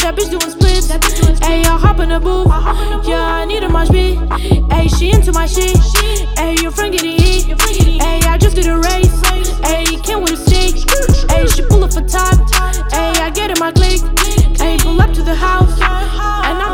that bitch doing splits. Ayy, I hop in the booth. Yeah, I need a mosh pit. Ayy, she into my shit. Ayy, your friend getting hit. Ayy, I just did a race. Ayy, came with a stick. Ayy, she pull up for top. Ayy, I get in my clique. Ayy, pull up to the house. And I'm